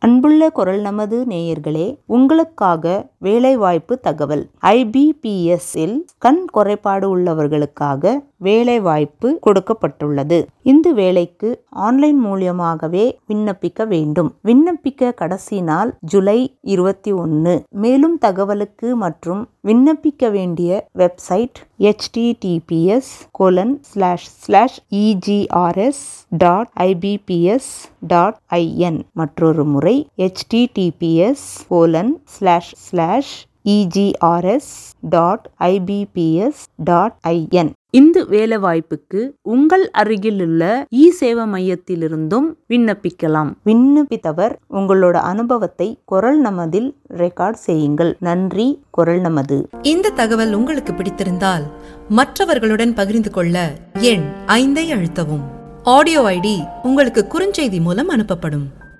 அன்புள்ள குரல் நமது நேயர்களே, உங்களுக்காக வேலைவாய்ப்பு தகவல். IBPS இல் கண் குறைபாடு உள்ளவர்களுக்காக வேலைவாய்ப்பு கொடுக்கப்பட்டுள்ளது. இந்த வேலைக்கு ஆன்லைன் மூலமாகவே விண்ணப்பிக்க வேண்டும். விண்ணப்பிக்க கடைசி நாள் ஜூலை 21. மேலும் தகவலுக்கு மற்றும் விண்ணப்பிக்க வேண்டிய வெப்சைட் https://egrs.ibps.in. மற்றொரு முறை https://egrs.ibps.in. இந்த வேலைவாய்ப்புக்கு உங்கள் அருகிலுள்ள சேவை மையத்திலிருந்தும் விண்ணப்பிக்கலாம். விண்ணப்பித்தவர் உங்களோட அனுபவத்தை குரல் நமதில் ரெக்கார்ட் செய்யுங்கள். நன்றி. குரல் நமது. இந்த தகவல் உங்களுக்கு பிடித்திருந்தால் மற்றவர்களுடன் பகிர்ந்து கொள்ள எண் 5 அழுத்தவும். ஆடியோ ஐடி உங்களுக்கு குறுஞ்செய்தி மூலம் அனுப்பப்படும்.